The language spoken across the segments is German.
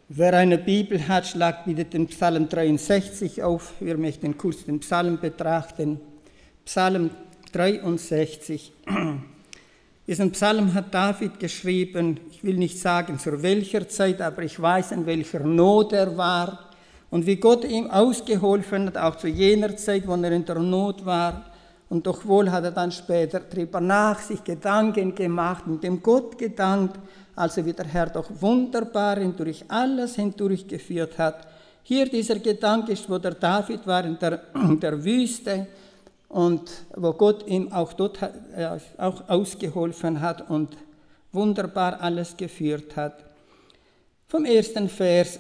Wer eine Bibel hat, schlagt bitte den Psalm 63 auf. Wir möchten kurz den Psalm betrachten. Psalm 63. Diesen Psalm hat David geschrieben, ich will nicht sagen zu welcher Zeit, aber ich weiß, in welcher Not er war und wie Gott ihm ausgeholfen hat, auch zu jener Zeit, wo er in der Not war. Und doch wohl hat er dann später darüber sich Gedanken gemacht und dem Gott gedankt, also wie der Herr doch wunderbar durch alles hindurchgeführt hat. Hier dieser Gedanke ist, wo der David war in der Wüste und wo Gott ihm auch dort auch ausgeholfen hat und wunderbar alles geführt hat. Vom ersten Vers,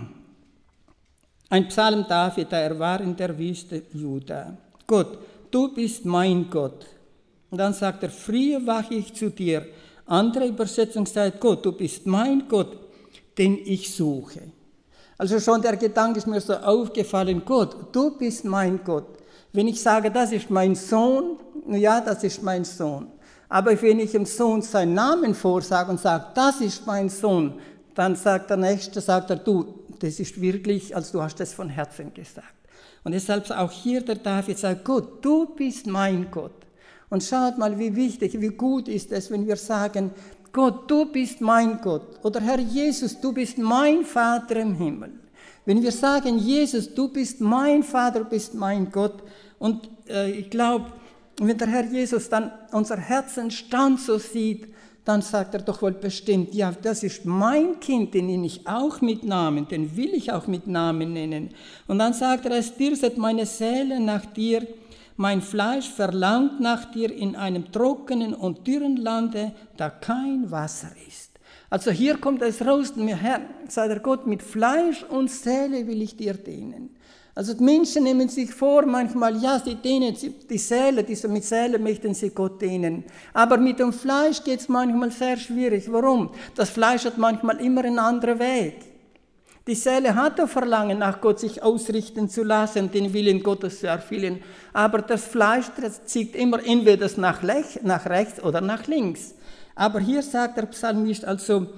ein Psalm David, er war in der Wüste Juda. Gott, du bist mein Gott. Und dann sagt er, früher wache ich zu dir. Andere Übersetzung sagt, Gott, du bist mein Gott, den ich suche. Also schon der Gedanke ist mir so aufgefallen, Gott, du bist mein Gott. Wenn ich sage, das ist mein Sohn, ja, das ist mein Sohn. Aber wenn ich dem Sohn seinen Namen vorsage und sage, das ist mein Sohn, dann sagt der Nächste, du, das ist wirklich, als du hast es von Herzen gesagt. Und deshalb auch hier der David sagt, Gott, du bist mein Gott. Und schaut mal, wie wichtig, wie gut ist es, wenn wir sagen, Gott, du bist mein Gott. Oder Herr Jesus, du bist mein Vater im Himmel. Wenn wir sagen, Jesus, du bist mein Vater, du bist mein Gott. Und ich glaube, wenn der Herr Jesus dann unser Herzenstand so sieht, dann sagt er doch wohl bestimmt, ja, das ist mein Kind, den nenne ich auch mit Namen, den will ich auch mit Namen nennen. Und dann sagt er, es dürstet meine Seele nach dir, mein Fleisch verlangt nach dir in einem trockenen und dürren Lande, da kein Wasser ist. Also hier kommt es raus, mir Herr, sagt der Gott, mit Fleisch und Seele will ich dir dienen. Also die Menschen nehmen sich vor, manchmal, ja, sie dienen die Seele, mit Seele möchten sie Gott dienen. Aber mit dem Fleisch geht es manchmal sehr schwierig. Warum? Das Fleisch hat manchmal immer einen anderen Weg. Die Seele hat das Verlangen, nach Gott sich ausrichten zu lassen, den Willen Gottes zu erfüllen. Aber das Fleisch das zieht immer entweder nach rechts oder nach links. Aber hier sagt der Psalmist, also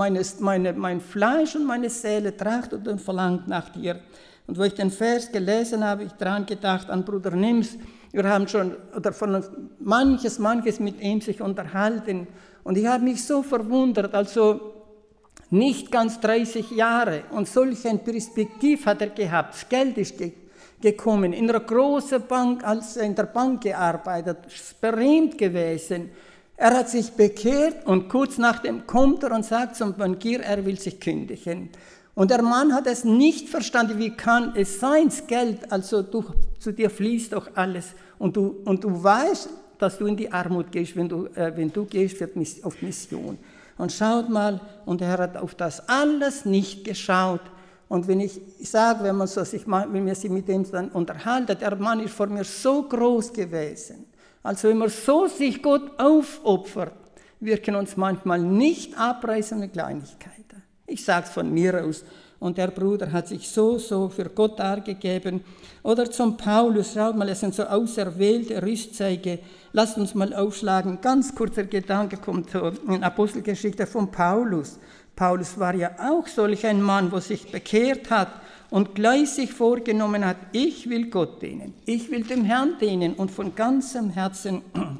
mein Fleisch und meine Seele trachtet und verlangt nach dir. Und wo ich den Vers gelesen habe, ich daran gedacht, an Bruder Nims, wir haben schon von manches mit ihm sich unterhalten. Und ich habe mich so verwundert, also nicht ganz 30 Jahre und solch ein Perspektiv hat er gehabt. Das Geld ist gekommen, in einer großen Bank, als er in der Bank gearbeitet, berühmt gewesen. Er hat sich bekehrt und kurz nachdem kommt er und sagt zum Bankier, er will sich kündigen. Und der Mann hat es nicht verstanden, wie kann es sein, das Geld, also zu dir fließt doch alles. Und du weißt, dass du in die Armut gehst, wenn du gehst auf Mission. Und schaut mal, und er hat auf das alles nicht geschaut. Und wenn ich sage, wenn wir sich mit ihm dann unterhalten, der Mann ist vor mir so groß gewesen. Also wenn man so sich Gott aufopfert, wir können uns manchmal nicht abreißen mit Kleinigkeiten. Ich sage es von mir aus. Und der Bruder hat sich so für Gott dargegeben. Oder zum Paulus, schaut mal, es sind so auserwählte Rüstzeuge. Lasst uns mal aufschlagen. Ganz kurzer Gedanke kommt in Apostelgeschichte von Paulus. Paulus war ja auch solch ein Mann, der sich bekehrt hat und gleich sich vorgenommen hat, ich will Gott dienen. Ich will dem Herrn dienen und von ganzem Herzen.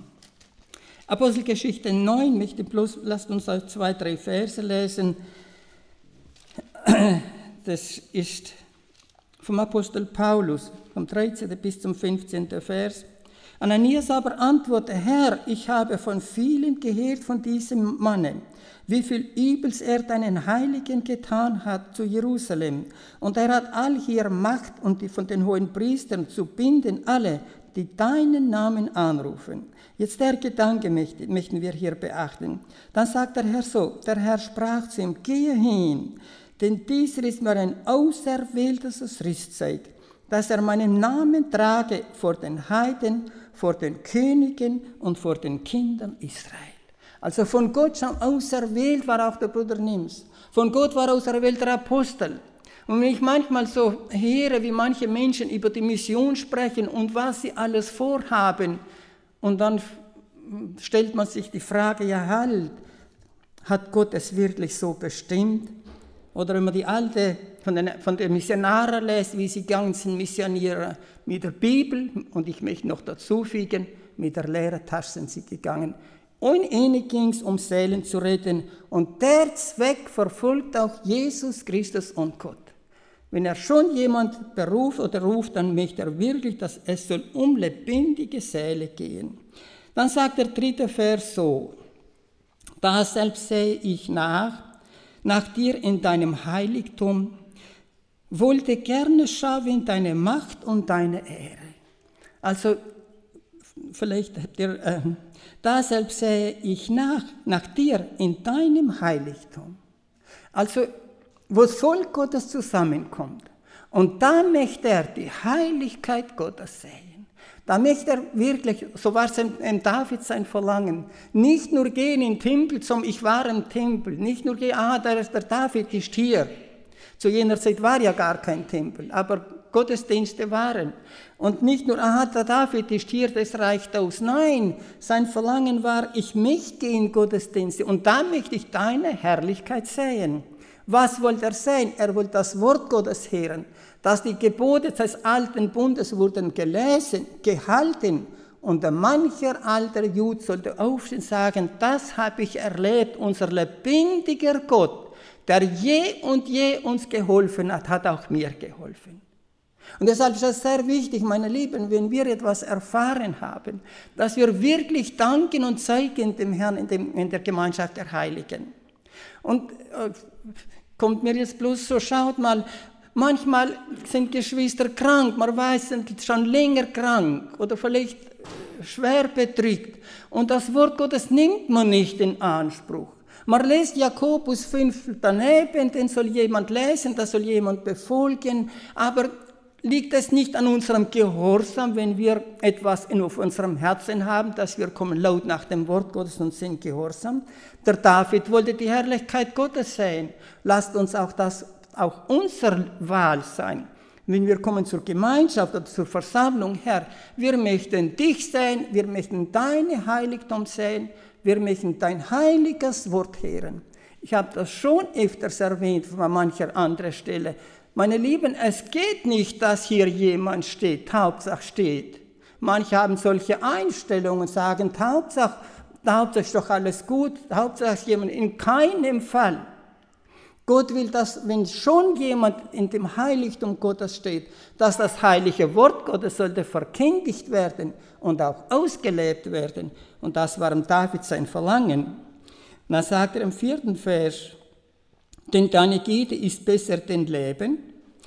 Apostelgeschichte 9, lasst uns 2, 3 Verse lesen. Das ist vom Apostel Paulus, vom 13. bis zum 15. Vers. Ananias aber antwortete, Herr, ich habe von vielen gehört von diesem Manne, wie viel Übels er deinen Heiligen getan hat zu Jerusalem. Und er hat all hier Macht und die von den hohen Priestern zu binden, alle, die deinen Namen anrufen. Jetzt der Gedanke möchten wir hier beachten. Dann sagt der Herr so, der Herr sprach zu ihm, gehe hin, denn dieser ist mir ein auserwähltes Rüstzeug, dass er meinen Namen trage vor den Heiden, vor den Königen und vor den Kindern Israel. Also von Gott schon auserwählt war auch der Bruder Nims. Von Gott war auserwählt der Apostel. Und wenn ich manchmal so höre, wie manche Menschen über die Mission sprechen und was sie alles vorhaben, und dann stellt man sich die Frage, ja halt, hat Gott es wirklich so bestimmt? Oder wenn man die alte von den Missionaren lässt, wie sie gegangen sind, Missionieren mit der Bibel, und ich möchte noch dazu fügen, mit der leeren Tasche sind sie gegangen. Und ihnen ging es, um Seelen zu retten. Und der Zweck verfolgt auch Jesus Christus und Gott. Wenn er schon jemand beruft oder ruft, dann möchte er wirklich, dass es soll um lebendige Seele gehen. Dann sagt der 3. Vers so: Da selbst sehe ich nach dir in deinem Heiligtum, wollte gerne schauen in deine Macht und deine Ehre. Also, vielleicht habt ihr, da selbst sehe ich nach dir in deinem Heiligtum. Also, wo das Volk Gottes zusammenkommt. Und da möchte er die Heiligkeit Gottes sehen. Da möchte er wirklich, so war es in David sein Verlangen, nicht nur gehen in den Tempel, ich war im Tempel, nicht nur gehen, der David ist hier. Zu jener Zeit war ja gar kein Tempel, aber Gottesdienste waren. Und nicht nur, der David ist hier, das reicht aus. Nein, sein Verlangen war, ich möchte gehen in Gottesdienste und da möchte ich deine Herrlichkeit sehen. Was wollte er sehen? Er wollte das Wort Gottes hören, dass die Gebote des alten Bundes wurden gelesen, gehalten, und mancher alter Jude sollte aufstehen und sagen, das habe ich erlebt, unser lebendiger Gott, der je und je uns geholfen hat, hat auch mir geholfen. Und deshalb ist es sehr wichtig, meine Lieben, wenn wir etwas erfahren haben, dass wir wirklich danken und zeigen dem Herrn in der Gemeinschaft der Heiligen. Und kommt mir jetzt bloß so, schaut mal, manchmal sind Geschwister krank, man weiß, sind schon länger krank oder vielleicht schwer bedrückt. Und das Wort Gottes nimmt man nicht in Anspruch. Man lässt Jakobus 5 daneben, den soll jemand lesen, das soll jemand befolgen, aber liegt es nicht an unserem Gehorsam, wenn wir etwas auf unserem Herzen haben, dass wir kommen laut nach dem Wort Gottes und sind gehorsam? Der David wollte die Herrlichkeit Gottes sehen. Lasst uns auch unsere Wahl sein. Wenn wir kommen zur Gemeinschaft oder zur Versammlung, Herr, wir möchten dich sehen, wir möchten deine Heiligtum sehen, wir möchten dein heiliges Wort hören. Ich habe das schon öfters erwähnt an mancher anderer Stelle. Meine Lieben, es geht nicht, dass hier jemand steht, Hauptsache steht. Manche haben solche Einstellungen, sagen, Hauptsache ist doch alles gut, Hauptsache ist jemand. In keinem Fall. Gott will, dass, wenn schon jemand in dem Heiligtum Gottes steht, dass das heilige Wort Gottes sollte verkündigt werden und auch ausgelebt werden. Und das war David sein Verlangen. Dann sagt er im 4. Vers, denn deine Güte ist besser denn Leben.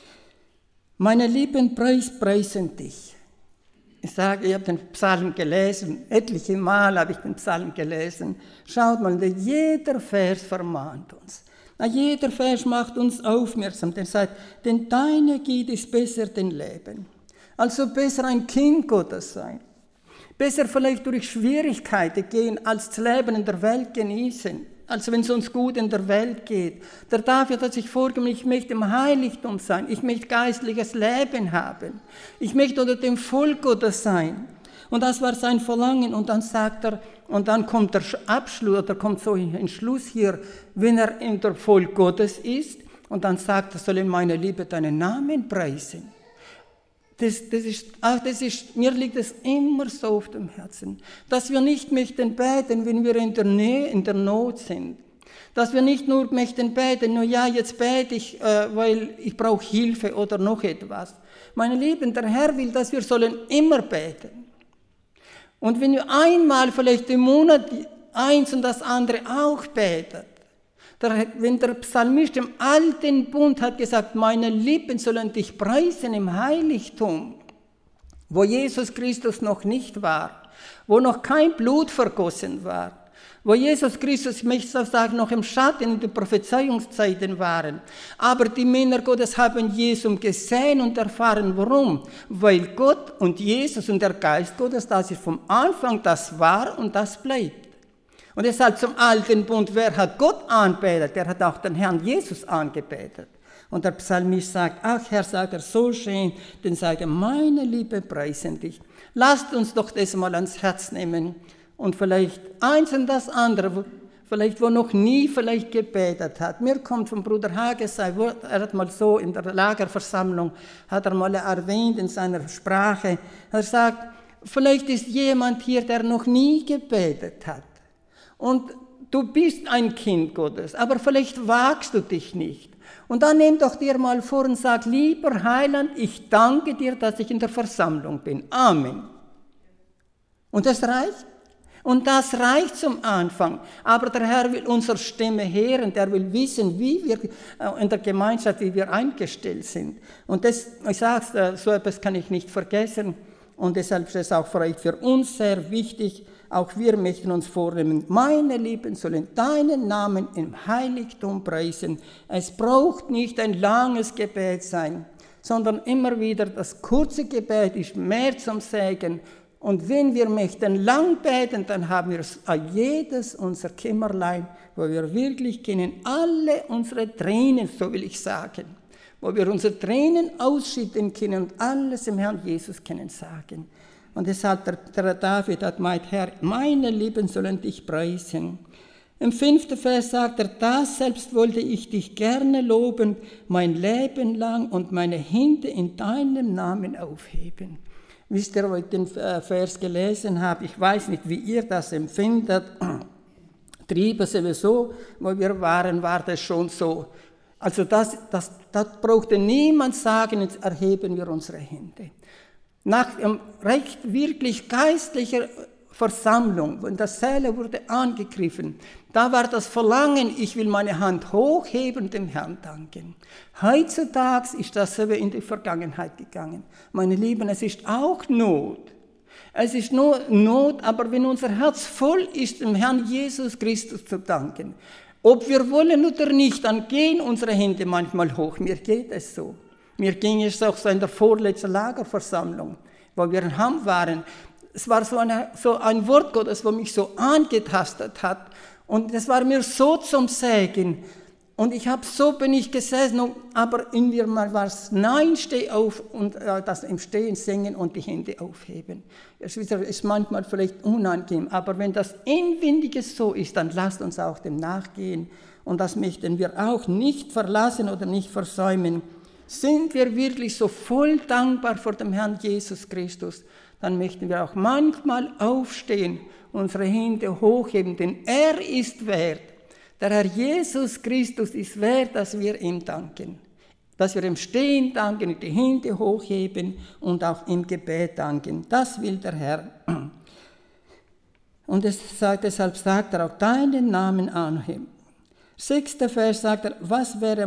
Meine Lieben, preisen dich. Ich sage, ich habe den Psalm gelesen, etliche Mal habe ich den Psalm gelesen. Schaut mal, jeder Vers vermahnt uns. Jeder Vers macht uns aufmerksam, der sagt, denn deine Güte ist besser denn Leben. Also besser ein Kind Gottes sein. Besser vielleicht durch Schwierigkeiten gehen, als das Leben in der Welt genießen. Also wenn es uns gut in der Welt geht. Der David hat sich vorgenommen, ich möchte im Heiligtum sein, ich möchte geistliches Leben haben, ich möchte unter dem Volk Gottes sein. Und das war sein Verlangen. Und dann sagt er, und dann kommt der Abschluss, oder kommt so ein Schluss hier, wenn er in der Volk Gottes ist, und dann sagt er, soll meine Liebe deinen Namen preisen. Mir liegt es immer so auf dem Herzen, dass wir nicht möchten beten, wenn wir in der Nähe, in der Not sind. Dass wir nicht nur möchten beten, nur ja, jetzt bete ich, weil ich brauche Hilfe oder noch etwas. Meine Lieben, der Herr will, dass wir sollen immer beten. Und wenn wir einmal vielleicht im Monat eins und das andere auch betet, wenn der Psalmist im alten Bund hat gesagt, meine Lippen sollen dich preisen im Heiligtum, wo Jesus Christus noch nicht war, wo noch kein Blut vergossen war, wo Jesus Christus, ich möchte sagen, noch im Schatten in den Prophezeiungszeiten waren. Aber die Männer Gottes haben Jesus gesehen und erfahren, warum? Weil Gott und Jesus und der Geist Gottes, das ist vom Anfang, das war und das bleibt. Und deshalb zum alten Bund, wer hat Gott angebetet? Der hat auch den Herrn Jesus angebetet. Und der Psalmist sagt, ach Herr, sagt er, so schön, dann sagt er, meine Liebe, preisen dich. Lasst uns doch das mal ans Herz nehmen und vielleicht eins und das andere, vielleicht wo noch nie vielleicht gebetet hat. Mir kommt von Bruder Hage sein Wort, er hat mal so in der Lagerversammlung, hat er mal erwähnt in seiner Sprache, er sagt, vielleicht ist jemand hier, der noch nie gebetet hat. Und du bist ein Kind Gottes, aber vielleicht wagst du dich nicht. Und dann nimm doch dir mal vor und sag, lieber Heiland, ich danke dir, dass ich in der Versammlung bin. Amen. Und das reicht. Und das reicht zum Anfang. Aber der Herr will unsere Stimme hören, der will wissen, wie wir in der Gemeinschaft, wie wir eingestellt sind. Und das, ich sage es, so etwas kann ich nicht vergessen. Und deshalb ist es auch für uns sehr wichtig, auch wir möchten uns vornehmen, meine Lieben sollen deinen Namen im Heiligtum preisen. Es braucht nicht ein langes Gebet sein, sondern immer wieder das kurze Gebet ist mehr zum Segen. Und wenn wir möchten lang beten, dann haben wir jedes unser Kämmerlein, wo wir wirklich können, alle unsere Tränen, so will ich sagen, wo wir unsere Tränen ausschütten können und alles dem Herrn Jesus können sagen. Und deshalb der David hat meint, Herr, meine Lieben sollen dich preisen. Im 5. Vers sagt er, das selbst wollte ich dich gerne loben, mein Leben lang und meine Hände in deinem Namen aufheben. Wisst ihr, wo ich den Vers gelesen habe, ich weiß nicht, wie ihr das empfindet, Triebe sowieso, wo wir waren, war das schon so. Also das brauchte niemand sagen, jetzt erheben wir unsere Hände. Nach recht wirklich geistlicher Versammlung, wenn das Säle wurde angegriffen, da war das Verlangen, ich will meine Hand hochheben, dem Herrn danken. Heutzutage ist das so in die Vergangenheit gegangen. Meine Lieben, es ist auch Not. Es ist nur Not, aber wenn unser Herz voll ist, dem Herrn Jesus Christus zu danken, ob wir wollen oder nicht, dann gehen unsere Hände manchmal hoch. Mir geht es so. Mir ging es auch so in der vorletzten Lagerversammlung, wo wir in Hamm waren. Es war so ein Wort Gottes, das mich so angetastet hat. Und das war mir so zum Segen. Und bin ich gesessen, aber in mir mal war es, nein, steh auf und das im Stehen singen und die Hände aufheben. Es ist manchmal vielleicht unangenehm, aber wenn das Inwendige so ist, dann lasst uns auch dem nachgehen. Und das möchten wir auch nicht verlassen oder nicht versäumen. Sind wir wirklich so voll dankbar vor dem Herrn Jesus Christus, dann möchten wir auch manchmal aufstehen, unsere Hände hochheben, denn er ist wert. Der Herr Jesus Christus ist wert, dass wir ihm danken. Dass wir im Stehen danken, die Hände hochheben und auch im Gebet danken. Das will der Herr. Und deshalb sagt er auch, deinen Namen anheben. 6. Vers sagt er, das wäre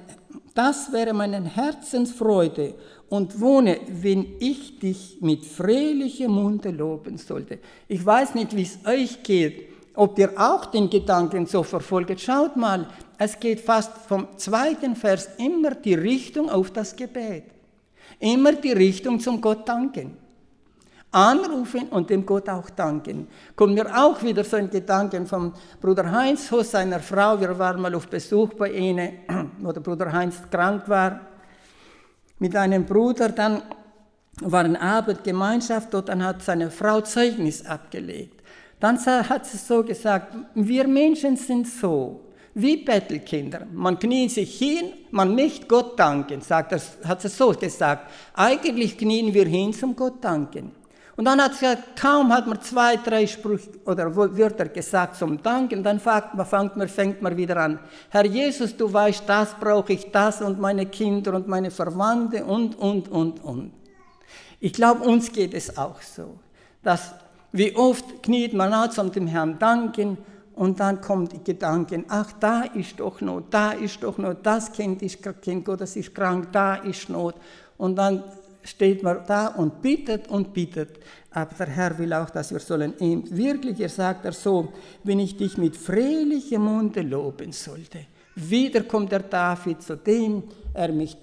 meine Herzensfreude und wohne, wenn ich dich mit fröhlichem Munde loben sollte. Ich weiß nicht, wie es euch geht, ob ihr auch den Gedanken so verfolgt. Schaut mal, es geht fast vom 2. Vers immer die Richtung auf das Gebet. Immer die Richtung zum Gott danken. Anrufen und dem Gott auch danken. Kommt mir auch wieder so ein Gedanken vom Bruder Heinz, seiner Frau. Wir waren mal auf Besuch bei ihnen, wo der Bruder Heinz krank war. Mit einem Bruder, dann war eine Abendgemeinschaft dort, dann hat seine Frau Zeugnis abgelegt. Dann hat sie so gesagt, wir Menschen sind so, wie Bettelkinder. Man kniet sich hin, man möchte Gott danken, hat sie so gesagt. Eigentlich knien wir hin zum Gott danken. Und dann hat sie gesagt, kaum hat man 2, 3 Sprüche oder Wörter gesagt zum Danken, dann fängt man wieder an. Herr Jesus, du weißt, das brauche ich, das und meine Kinder und meine Verwandte und. Ich glaube, uns geht es auch so, dass wie oft kniet man an zum dem Herrn danken und dann kommt die Gedanken, ach, da ist doch Not, das Kind Gottes ist krank, da ist Not. Und dann steht man da und bittet. Aber der Herr will auch, dass wir sollen ihm wirklich, sagt er so, wenn ich dich mit fröhlichem Munde loben sollte. Wieder kommt der David zu dem, er möchte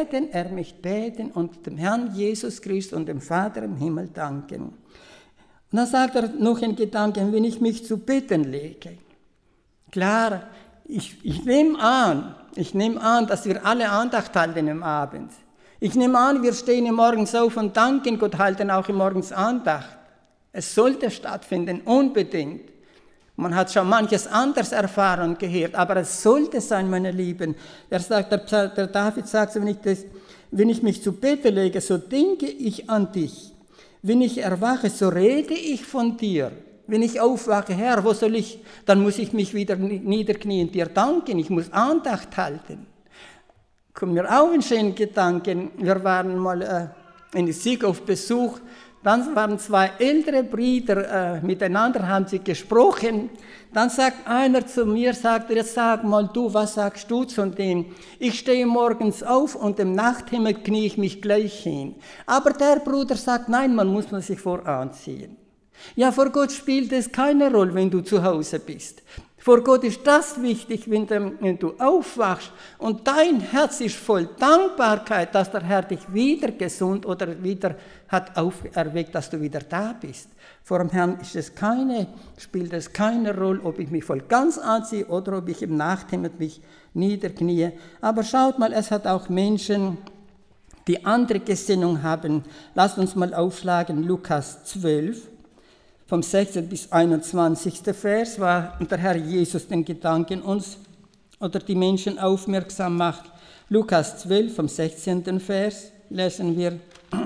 beten und dem Herrn Jesus Christus und dem Vater im Himmel danken. Und dann sagt er noch einen Gedanken, wenn ich mich zu beten lege. Klar, ich nehme an, dass wir alle Andacht halten am Abend. Ich nehme an, wir stehen morgens auf und danken Gott, halten auch morgens Andacht. Es sollte stattfinden, unbedingt. Man hat schon manches anderes erfahren und gehört, aber es sollte sein, meine Lieben. Der David sagt, wenn ich mich zu Bette lege, so denke ich an dich. Wenn ich erwache, so rede ich von dir. Wenn ich aufwache, Herr, wo soll ich? Dann muss ich mich wieder niederknien, dir danken. Ich muss Andacht halten. Kommt mir auch ein schöner Gedanke. Wir waren mal in Sieg auf Besuch. Dann waren zwei ältere Brüder, miteinander haben sie gesprochen. Dann sagt einer zu mir, jetzt sag mal du, was sagst du zu dem? Ich stehe morgens auf und im Nachthimmel knie ich mich gleich hin. Aber der Bruder sagt, nein, man muss sich voranziehen. Ja, vor Gott spielt es keine Rolle, wenn du zu Hause bist. Vor Gott ist das wichtig, wenn du aufwachst und dein Herz ist voll Dankbarkeit, dass der Herr dich wieder gesund oder wieder hat auferweckt, dass du wieder da bist. Vor dem Herrn spielt es keine Rolle, ob ich mich voll ganz anziehe oder ob ich im Nachthimmel mich niederknie. Aber schaut mal, es hat auch Menschen, die andere Gesinnung haben. Lasst uns mal aufschlagen, Lukas 12. Vom 16. bis 21. Vers, war der Herr Jesus den Gedanken uns oder die Menschen aufmerksam macht. Lukas 12, vom 16. Vers lesen wir,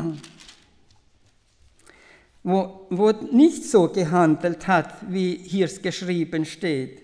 wo nicht so gehandelt hat, wie hier es geschrieben steht.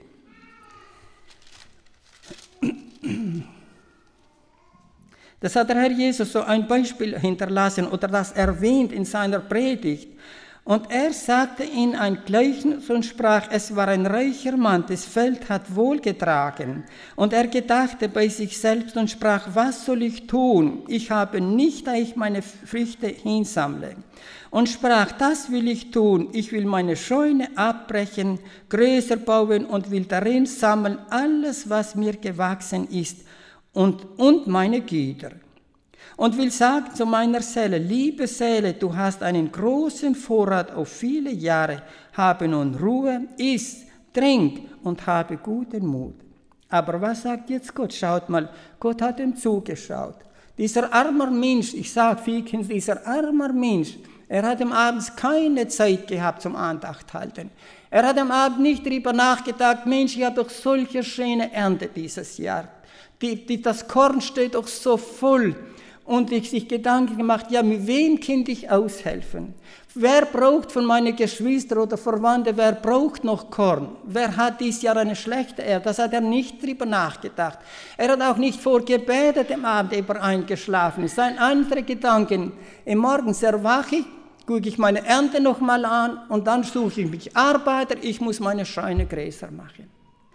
Das hat der Herr Jesus so ein Beispiel hinterlassen oder das erwähnt in seiner Predigt. Und er sagte in ein Gleichnis und sprach, es war ein reicher Mann, das Feld hat wohl getragen. Und er gedachte bei sich selbst und sprach, was soll ich tun? Ich habe nicht, da ich meine Früchte hinsammle. Und sprach, das will ich tun, ich will meine Scheune abbrechen, größer bauen und will darin sammeln alles, was mir gewachsen ist und meine Güter. Und will sagen zu meiner Seele, liebe Seele, du hast einen großen Vorrat auf viele Jahre, habe nun Ruhe, iss, trink und habe guten Mut. Aber was sagt jetzt Gott? Schaut mal, Gott hat ihm zugeschaut. Dieser armer Mensch, ich sage Fikens, dieser armer Mensch, er hat am Abend keine Zeit gehabt zum Andacht halten. Er hat am Abend nicht darüber nachgedacht, Mensch, ich habe doch solche schöne Ernte dieses Jahr. Das Korn steht doch so voll. Und ich sich Gedanken gemacht, ja, mit wem könnte ich aushelfen? Wer braucht von meinen Geschwistern oder Verwandten, wer braucht noch Korn? Wer hat dieses Jahr eine schlechte Ernte? Das hat er nicht drüber nachgedacht. Er hat auch nicht vorgebetet am Abend, über eingeschlafen. Es sind andere Gedanken. Morgens erwache ich, gucke ich meine Ernte nochmal an und dann suche ich mich Arbeiter, ich muss meine Scheune größer machen.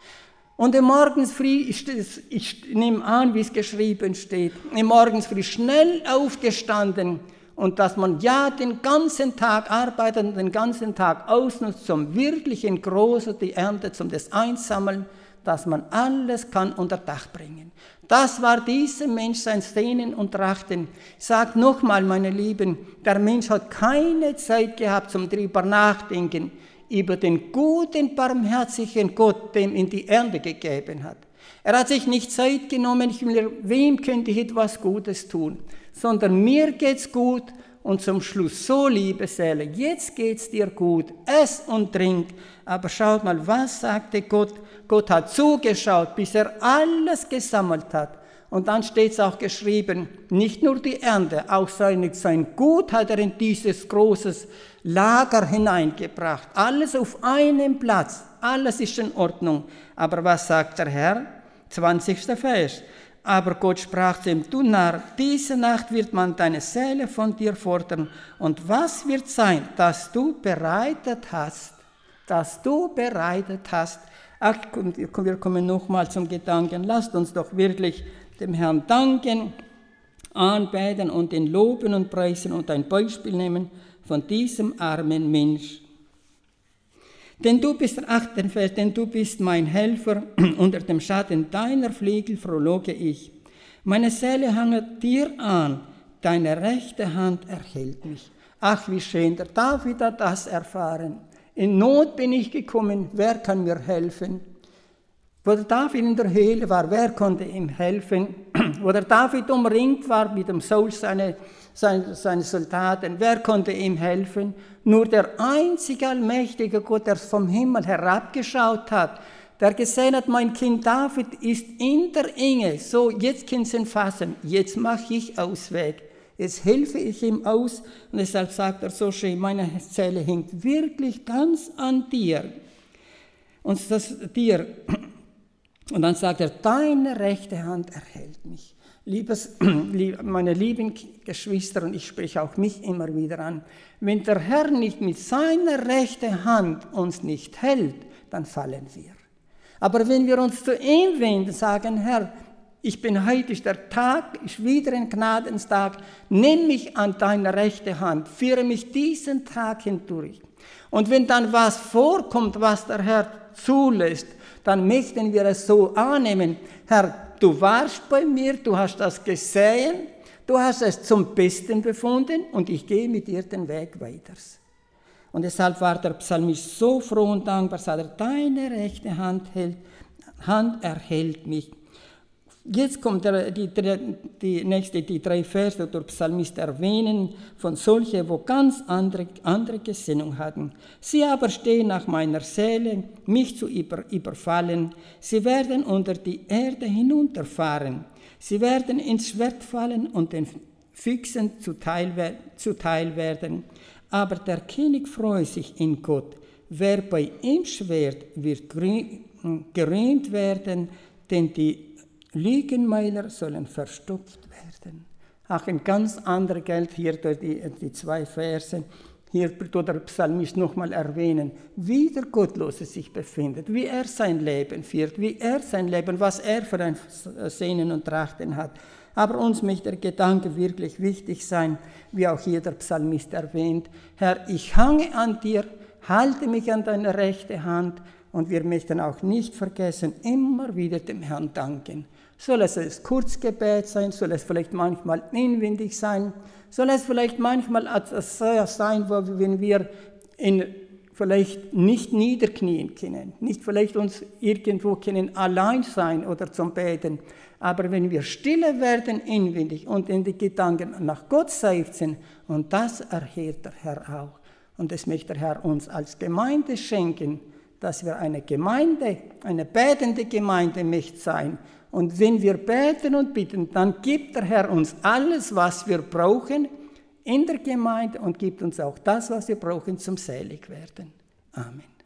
Und morgens früh, ich nehme an, wie es geschrieben steht, morgens früh schnell aufgestanden und dass man ja den ganzen Tag arbeitet und den ganzen Tag ausnutzt zum wirklichen Großen, die Ernte, zum das Einsammeln, dass man alles kann unter Dach bringen. Das war dieser Mensch, sein Sehnen und Trachten. Ich sage nochmal, meine Lieben, der Mensch hat keine Zeit gehabt zum drüber nachdenken, über den guten, barmherzigen Gott, dem ihn die Ernte gegeben hat. Er hat sich nicht Zeit genommen, wem könnte ich etwas Gutes tun, sondern mir geht's gut und zum Schluss, so liebe Seele, jetzt geht's dir gut, ess und trink. Aber schaut mal, was sagte Gott? Gott hat zugeschaut, bis er alles gesammelt hat. Und dann steht es auch geschrieben, nicht nur die Ernte, auch sein Gut hat er in dieses großes Lager hineingebracht. Alles auf einem Platz, alles ist in Ordnung. Aber was sagt der Herr? 20. Vers. Aber Gott sprach zu ihm, du Narr, diese Nacht wird man deine Seele von dir fordern. Und was wird sein, dass du bereitet hast? Dass du bereitet hast. Ach, wir kommen nochmal zum Gedanken. Lasst uns doch wirklich dem Herrn danken, anbeten und ihn loben und preisen und ein Beispiel nehmen von diesem armen Mensch. Denn du bist, 8. Vers, denn du bist mein Helfer, unter dem Schatten deiner Flügel frohloge ich. Meine Seele hängt dir an, deine rechte Hand erhält mich. Ach, wie schön, der David hat das erfahren. In Not bin ich gekommen, wer kann mir helfen? Wo der David in der Höhle war, wer konnte ihm helfen? Wo der David umringt war mit dem Saul, seine Soldaten, wer konnte ihm helfen? Nur der einzige allmächtige Gott, der vom Himmel herabgeschaut hat, der gesehen hat, mein Kind David ist in der Enge. So, jetzt können Sie ihn fassen, jetzt mache ich Ausweg. Jetzt helfe ich ihm aus. Und deshalb sagt er so schön, meine Seele hängt wirklich ganz an dir. Und dann sagt er, deine rechte Hand erhält mich. Meine lieben Geschwister, und ich spreche auch mich immer wieder an, wenn der Herr nicht mit seiner rechten Hand uns nicht hält, dann fallen wir. Aber wenn wir uns zu ihm wenden, sagen, Herr, heute ist der Tag, ist wieder ein Gnadenstag, nimm mich an deine rechte Hand, führe mich diesen Tag hindurch. Und wenn dann was vorkommt, was der Herr zulässt, dann möchten wir es so annehmen, Herr, du warst bei mir, du hast das gesehen, du hast es zum Besten befunden und ich gehe mit dir den Weg weiter. Und deshalb war der Psalmist so froh und dankbar, sagt er, deine rechte Hand erhält mich. Jetzt kommt die drei Verse, die der Psalmist erwähnen, von solchen, wo ganz andere Gesinnung hatten. Sie aber stehen nach meiner Seele, mich zu überfallen. Sie werden unter die Erde hinunterfahren. Sie werden ins Schwert fallen und den Füchsen zuteil werden. Aber der König freut sich in Gott. Wer bei ihm schwert, wird gerühmt werden, denn die Lügenmäuler sollen verstopft werden. Auch ein ganz anderes Geld hier durch die zwei Verse. Hier tut der Psalmist nochmal erwähnen, wie der Gottlose sich befindet, wie er sein Leben führt, was er für ein Sehnen und Trachten hat. Aber uns möchte der Gedanke wirklich wichtig sein, wie auch hier der Psalmist erwähnt. Herr, ich hange an dir, halte mich an deine rechte Hand und wir möchten auch nicht vergessen, immer wieder dem Herrn danken. Soll es ein Kurzgebet sein, soll es vielleicht manchmal inwendig sein, soll es vielleicht manchmal sein, wenn wir vielleicht nicht niederknien können, nicht vielleicht uns irgendwo können allein sein oder zum Beten, aber wenn wir stille werden inwendig und in die Gedanken nach Gott seufzen, und das erhält der Herr auch. Und das möchte der Herr uns als Gemeinde schenken, dass wir eine betende Gemeinde möchten sein. Und wenn wir beten und bitten, dann gibt der Herr uns alles, was wir brauchen in der Gemeinde und gibt uns auch das, was wir brauchen zum Seligwerden. Amen.